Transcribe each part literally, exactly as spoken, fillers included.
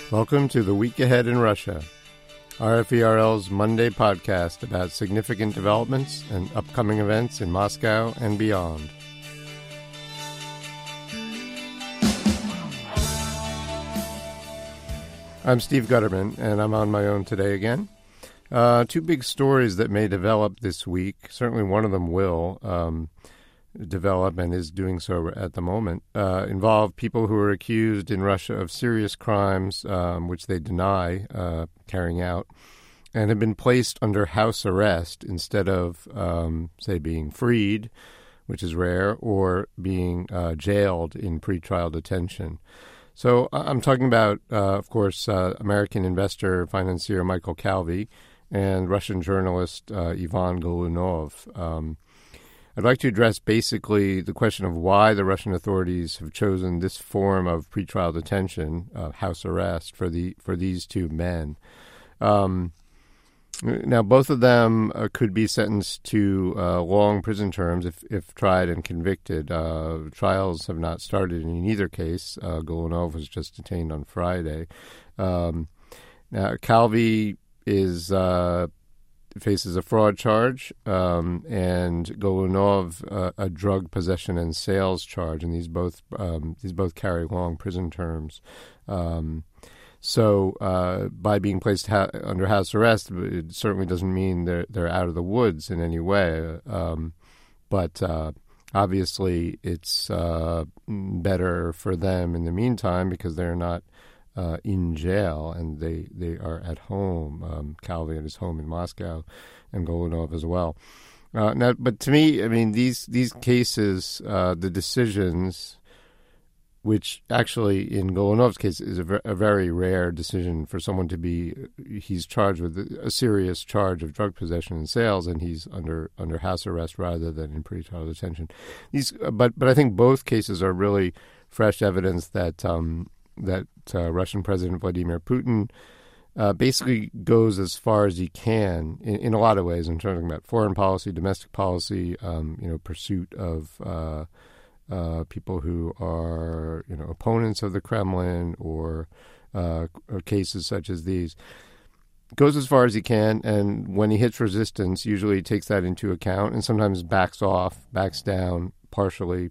Welcome to The Week Ahead in Russia, R F E R L's Monday podcast about significant developments and upcoming events in Moscow and beyond. I'm Steve Gutterman, and I'm on my own today again. Uh, two big stories that may develop this week, certainly one of them will um, develop and is doing so at the moment, uh, involve people who are accused in Russia of serious crimes, um, which they deny uh, carrying out, and have been placed under house arrest instead of, um, say, being freed, which is rare, or being uh, jailed in pretrial detention. So I'm talking about, uh, of course, uh, American investor, financier Michael Calvi and Russian journalist uh, Ivan Golunov. Um, I'd like to address basically the question of why the Russian authorities have chosen this form of pretrial detention, uh, house arrest, for the for these two men. Um, now, both of them uh, could be sentenced to uh, long prison terms if, if tried and convicted. Uh, trials have not started in either case. Uh, Golunov was just detained on Friday. Um, now, Calvi is... Uh, faces a fraud charge, um, and Golunov uh, a drug possession and sales charge, and these both um, these both carry long prison terms. Um, so, uh, by being placed ha- under house arrest, it certainly doesn't mean they're they're out of the woods in any way. Um, but uh, obviously, it's uh, better for them in the meantime because they're not Uh, in jail, and they, they are at home. Um, Calvi at his home in Moscow, and Golunov as well. Uh, now, but to me, I mean, these these cases, uh, the decisions, which actually in Golunov's case is a, ver- a very rare decision for someone to be, he's charged with a serious charge of drug possession and sales, and he's under under house arrest rather than in pretrial detention. These, but but I think both cases are really fresh evidence that. Um, that uh, Russian President Vladimir Putin uh, basically goes as far as he can in, in a lot of ways in terms of foreign policy, domestic policy, um, you know, pursuit of uh, uh, people who are, you know, opponents of the Kremlin or, uh, or cases such as these. Goes as far as he can, and when he hits resistance, usually he takes that into account and sometimes backs off, backs down partially,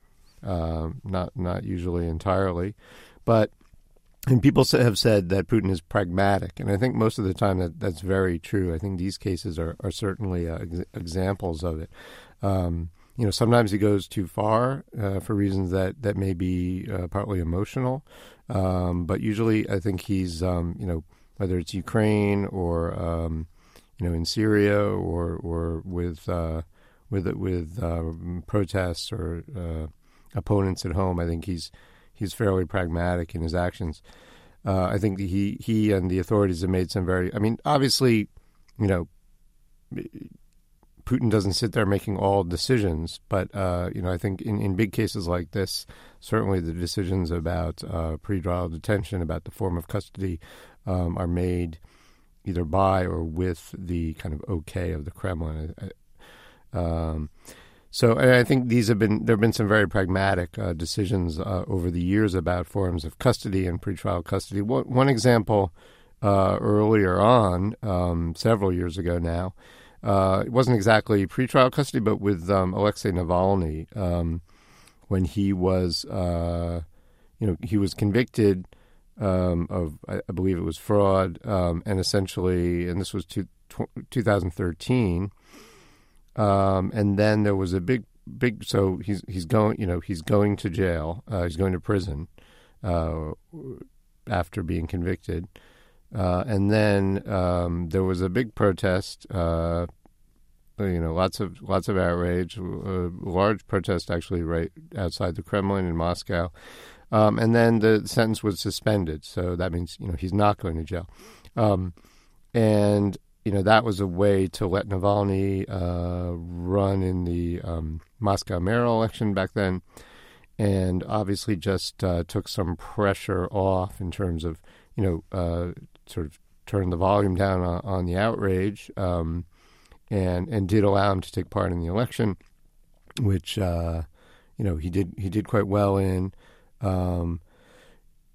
uh, not not usually entirely. But and people have said that Putin is pragmatic, and I think most of the time that that's very true. I think these cases are, are certainly uh, ex- examples of it. Um, you know, sometimes he goes too far uh, for reasons that, that may be uh, partly emotional, um, but usually I think he's, um, you know, whether it's Ukraine or, um, you know, in Syria or or with uh, with with uh, protests or uh, opponents at home, I think he's He's fairly pragmatic in his actions. Uh, I think he he and the authorities have made some very... I mean, obviously, you know, Putin doesn't sit there making all decisions, but, uh, you know, I think in, in big cases like this, certainly the decisions about uh, pre-trial detention, about the form of custody, um, are made either by or with the kind of okay of the Kremlin. Um So I think these have been, there have been some very pragmatic uh, decisions uh, over the years about forms of custody and pretrial custody. One, one example uh, earlier on, um, several years ago now, uh, it wasn't exactly pretrial custody, but with um, Alexei Navalny, um, when he was, uh, you know, he was convicted um, of, I, I believe it was fraud, um, and essentially, and this was two, tw- twenty thirteen. Um, and then there was a big, big. So he's he's going. You know, he's going to jail. Uh, he's going to prison uh, after being convicted. Uh, and then um, there was a big protest. Uh, you know, lots of lots of outrage. A large protest actually right outside the Kremlin in Moscow. Um, and then the sentence was suspended. So that means you know he's not going to jail. Um, and You know, that was a way to let Navalny uh, run in the um, Moscow mayoral election back then, and obviously just uh, took some pressure off in terms of, you know, uh, sort of turned the volume down on, on the outrage, um, and and did allow him to take part in the election, which uh, you know he did he did quite well in. Um,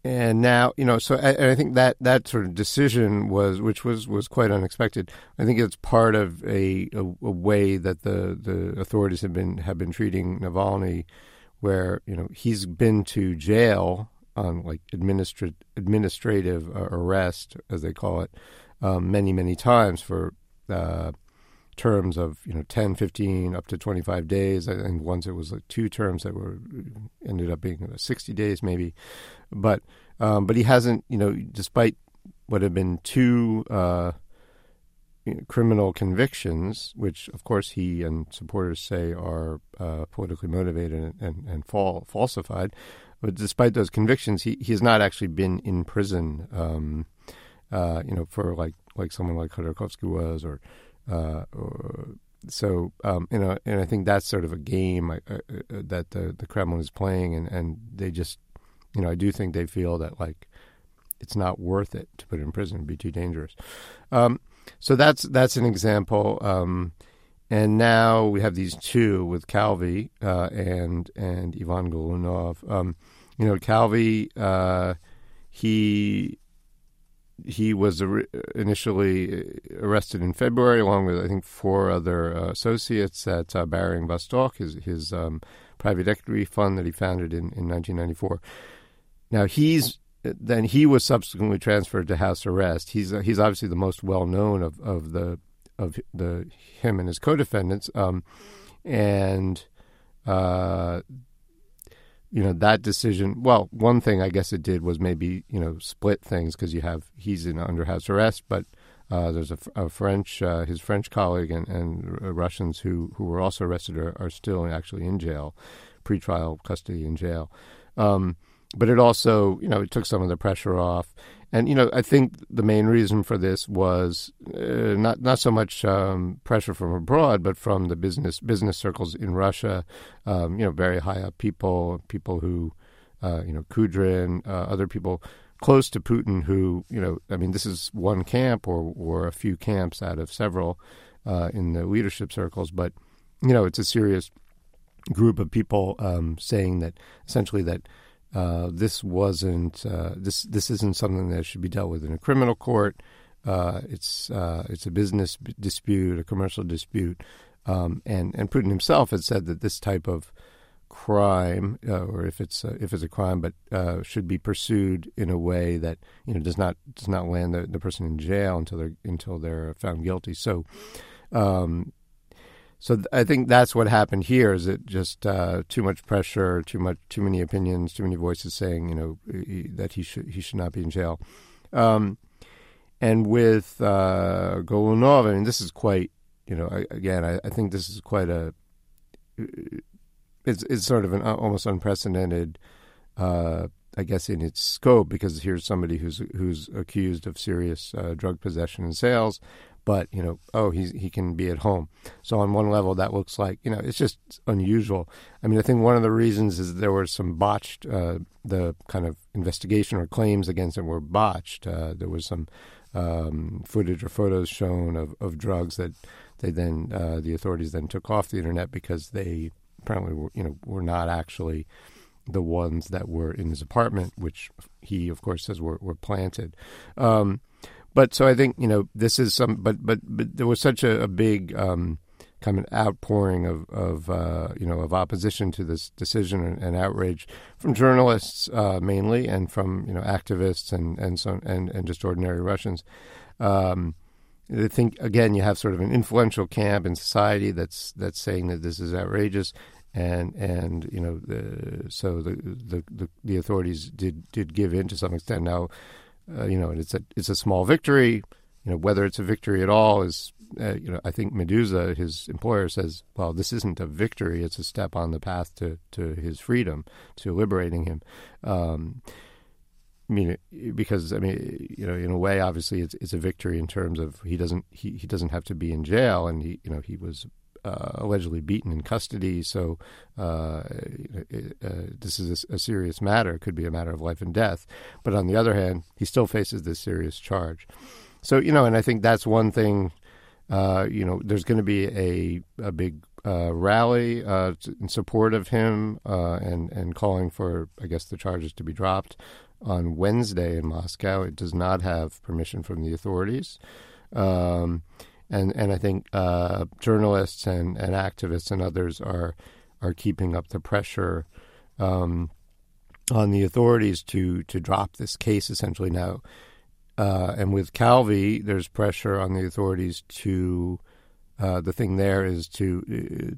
and now, you know, so I, I think that that sort of decision was, which was, was quite unexpected. I think it's part of a, a, a way that the, the authorities have been have been treating Navalny, where, you know, he's been to jail on like administra- administrative uh, arrest, as they call it, um, many, many times for uh, terms of, you know, ten, fifteen, up to twenty-five days. I think once it was like two terms that were ended up being sixty days maybe. But um, but he hasn't, you know, despite what have been two uh, you know, criminal convictions, which of course he and supporters say are uh, politically motivated and, and, and fall, falsified. But despite those convictions, he, he has not actually been in prison, um, uh, you know, for like, like someone like Khodorkovsky was, or, uh, or so, um, you know, and I think that's sort of a game uh, uh, that the, the Kremlin is playing, and, and they just, you know, I do think they feel that like it's not worth it to put him in prison; it'd be too dangerous. Um, so that's that's an example. Um, and now we have these two with Calvi uh, and and Ivan Golunov. Um, you know, Calvi, uh, he he was ar- initially arrested in February, along with I think four other uh, associates at uh, Baring Vostok, his his um, private equity fund that he founded in, in nineteen ninety-four. Now he's then he was subsequently transferred to house arrest. He's uh, he's obviously the most well known of, of the of the him and his co-defendants, um, and uh, you know that decision. Well, one thing I guess it did was maybe you know split things, because you have he's in under house arrest, but uh, there's a, a French uh, his French colleague and, and Russians who who were also arrested are, are still actually in jail, pretrial custody in jail. Um, But it also, you know, it took some of the pressure off. And, you know, I think the main reason for this was uh, not not so much um, pressure from abroad, but from the business business circles in Russia, um, you know, very high up people, people who, uh, you know, Kudrin, uh, other people close to Putin who, you know, I mean, this is one camp or, or a few camps out of several uh, in the leadership circles. But, you know, it's a serious group of people um, saying that essentially that, Uh, this wasn't. Uh, this this isn't something that should be dealt with in a criminal court. Uh, it's uh, it's a business b- dispute, a commercial dispute, um, and and Putin himself has said that this type of crime, uh, or if it's uh, if it's a crime, but uh, should be pursued in a way that you know does not does not land the, the person in jail until they're until they're found guilty. So. Um, So th- I think that's what happened here. Is it just uh, too much pressure, too much, too many opinions, too many voices saying, you know, he, that he should he should not be in jail. Um, and with uh, Golunov, I mean, this is quite, you know, I, again, I, I think this is quite a, it's it's sort of an almost unprecedented, uh, I guess, in its scope, because here's somebody who's who's accused of serious uh, drug possession and sales. But, you know, oh, he's, he can be at home. So on one level, that looks like, you know, it's just unusual. I mean, I think one of the reasons is there was some botched, uh, the kind of investigation or claims against him were botched. Uh, there was some um, footage or photos shown of, of drugs that they then, uh, the authorities then took off the internet because they apparently were, you know, were not actually the ones that were in his apartment, which he, of course, says were, were planted. Um But so I think, you know, this is some, but but, but there was such a, a big um, kind of outpouring of, of uh, you know, of opposition to this decision and, and outrage from journalists uh, mainly, and from, you know, activists and and so and, and just ordinary Russians. Um, I think, again, you have sort of an influential camp in society that's that's saying that this is outrageous. And and you know, the, so the, the the the authorities did did give in to some extent. Now, Uh, you know, it's a it's a small victory. You know, whether it's a victory at all is, uh, you know, I think Meduza, his employer, says, well, this isn't a victory. It's a step on the path to, to his freedom, to liberating him. Um, I mean, because I mean, you know, in a way, obviously, it's it's a victory in terms of he doesn't he, he doesn't have to be in jail, and he you know he was uh, allegedly beaten in custody. So uh, uh, this is a, a serious matter. It could be a matter of life and death. But on the other hand, he still faces this serious charge. So, you know, and I think that's one thing, uh, you know, there's going to be a, a big uh, rally uh, in support of him uh, and, and calling for, I guess, the charges to be dropped. on Wednesday in Moscow. It does not have permission from the authorities. Um, and, and I think uh, journalists and, and activists and others are are keeping up the pressure um, on the authorities to, to drop this case essentially now. Uh, and with Calvi, there's pressure on the authorities to, uh, the thing there is to uh,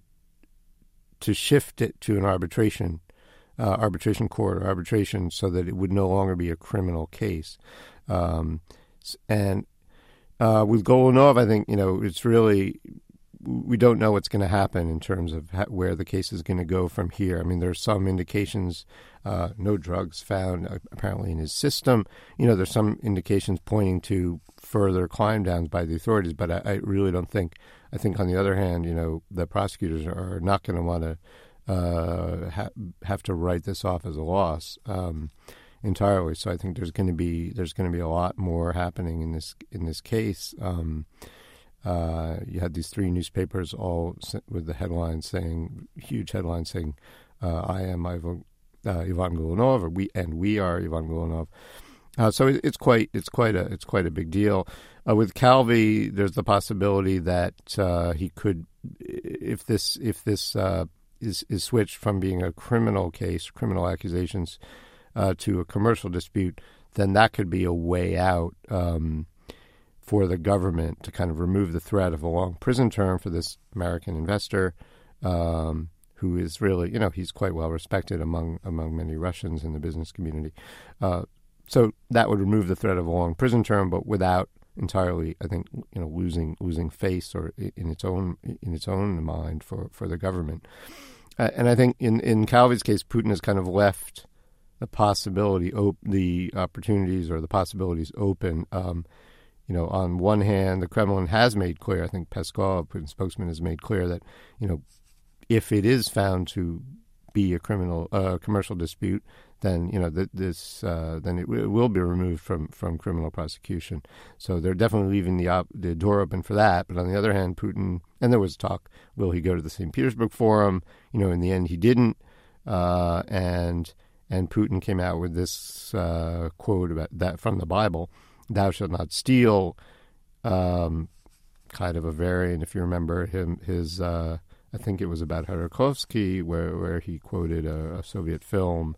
to shift it to an arbitration, uh, arbitration court or arbitration so that it would no longer be a criminal case. Um, and uh, with Golunov, I think, you know, it's really, we don't know what's going to happen in terms of ha- where the case is going to go from here. I mean, there's some indications, uh, no drugs found uh, apparently in his system. You know, there's some indications pointing to further climb downs by the authorities, but I, I really don't think, I think on the other hand, you know, the prosecutors are not going to want to uh, ha- have to write this off as a loss um, entirely. So I think there's going to be, there's going to be a lot more happening in this, in this case. Um, Uh, you had these three newspapers all with the headlines saying, huge headlines saying, uh, I am Ivan, uh, Ivan Golunov, or we, and we are Ivan Golunov. Uh, so it, it's quite, it's quite a, it's quite a big deal. Uh, with Calvi, there's the possibility that uh, he could, if this, if this uh, is is switched from being a criminal case, criminal accusations, uh, to a commercial dispute, then that could be a way out. Um, for the government to kind of remove the threat of a long prison term for this American investor, um, who is really, you know, he's quite well respected among among many Russians in the business community. Uh, so that would remove the threat of a long prison term, but without entirely, I think, you know, losing losing face or in its own in its own mind for, for the government. Uh, and I think in in Calvi's case, Putin has kind of left the possibility, op- the opportunities or the possibilities open. Um, You know, on one hand, the Kremlin has made clear, I think Peskov, Putin's spokesman, has made clear that, you know, if it is found to be a criminal, uh, commercial dispute, then, you know, th- this, uh, then it, w- it will be removed from, from criminal prosecution. So they're definitely leaving the op- the door open for that. But on the other hand, Putin, and there was talk, will he go to the Saint Petersburg Forum? You know, in the end, he didn't. Uh, and and Putin came out with this uh, quote about that from the Bible. Thou shalt not steal, um, kind of a variant, if you remember him, his, uh, I think it was about Khodorkovsky, where, where he quoted a, a Soviet film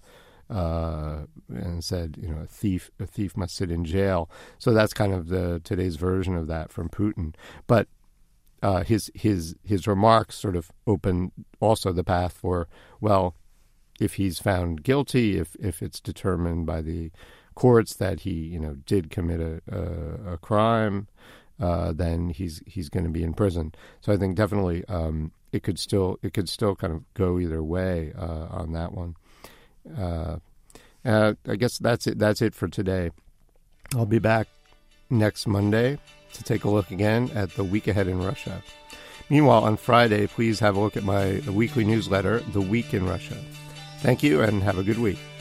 uh, and said, you know, a thief, a thief must sit in jail. So that's kind of the today's version of that from Putin. But uh, his his his remarks sort of open also the path for, well, if he's found guilty, if if it's determined by the courts that he, you know, did commit a, a, a crime, uh, then he's he's going to be in prison. So I think definitely um, it could still it could still kind of go either way uh, on that one. Uh, uh, I guess that's it. That's it for today. I'll be back next Monday to take a look again at the week ahead in Russia. Meanwhile, on Friday, please have a look at my the weekly newsletter, The Week in Russia. Thank you, and have a good week.